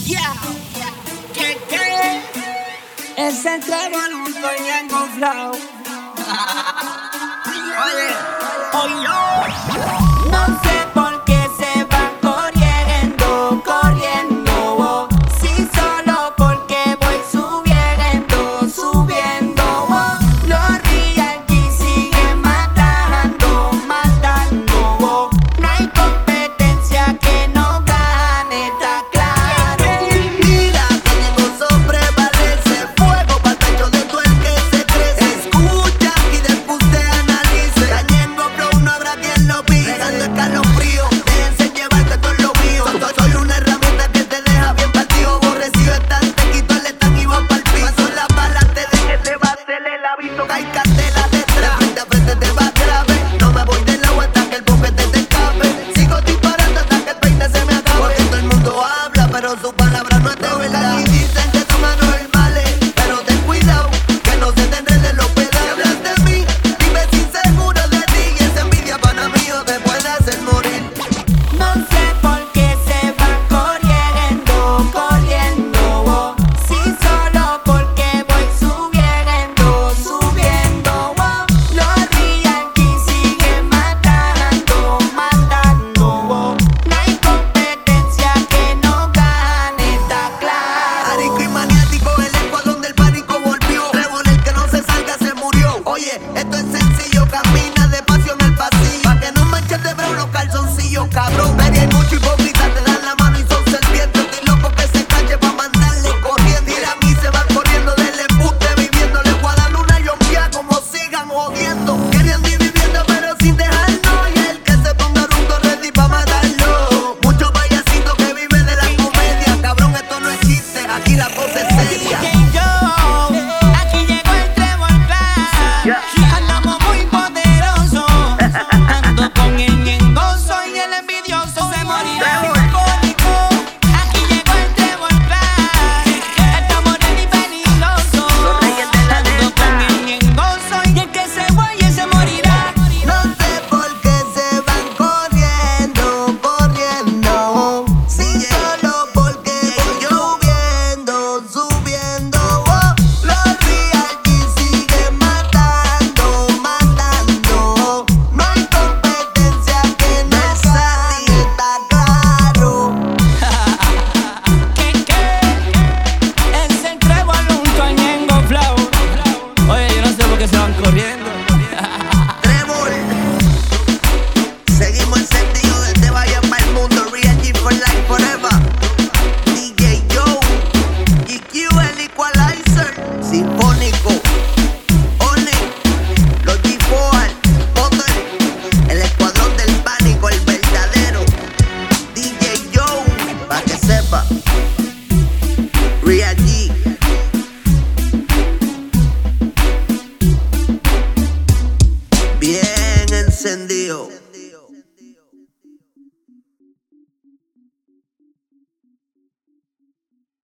Yeah. ¿Qué? Ese entrego nunca llegó flow. Oye, no sé por qué se van corriendo, oh. Si solo porque voy subiendo, oh. Los Ricky siguen matando, oh. No hay competencia que no gane, está claro. Mira que llegó sobre ese fuego para el pecho de todo el que se crece. Escucha y después te analice. Cayendo flow no habrá quien lo pise. Dando escalofrío, déjense llevar que esto es lo mío. Soy una herramienta que te deja bien partido. Aborrecido están, te quito el stand y vas pa'l piso. Paso las balas, te deje, te va a hacer el hábito. Hay candela detrás, de frente te va grave. No me voy del agua hasta que el boquete te escape. Sigo disparando hasta que el peine se me acabe. Porque todo el mundo habla, pero su palabra no es de verdad. Y dicen que son anormales, pero ten cuidado, que no se te enreden los pedazos. Si hablas de mí, dime si seguro de ti. Y esa envidia pana mío te puede hacer morir. No sé por qué se van corriendo, oh. Si solo porque voy subiendo, oh. Los Ricky siguen matando, oh. No hay competencia que no gane, está claro. Arico y maniático, el escuadrón del pánico volvió. Trébol, el que no se salga se murió. Oye, esto es sencillo, camina despacio en el pasillo. Pa' que no manches de bravo los calzoncillos, cabrón. Pero hay mucho hipócrita, te dan la mano y son serpientes. Estoy loco que se calle pa' mandarle corriendo. Mira a mí se van corriendo del embuste viviendo. Les voy a dar una yompia como sigan jodiendo. Queriendo y viviendo pero sin dejarnos. Y el que se ponga rudo ready pa' matarlo. Muchos payasitos que viven de la comedia. Cabrón, esto no es chiste, aquí la cosa es seria. Aquí llegó el Trébol Clan. Andamos muy poderosos. Ando con el ñengoso y el envidioso se morirá. Aquí llegó el Trébol Clan. Estamos ready peligrosos. Ando con el ñengoso y el que se guaye se morirá. No sé por qué se van corriendo, si solo porque voy subiendo, oh. Los Ricky siguen matando, oh. No hay competencia que no gane, está claro. Ese Trébol nunca llegó flow. Oye, yo no sé por qué se van corriendo. Trébol, seguimos encendidos desde Bahía para el mundo. Real for life forever. DJ Joe, GQ, el Equalizer, Sinfónico, One, los G4, Potter, el escuadrón del pánico, el verdadero. DJ Joe, pa' que sepa. Real G. Bien encendido.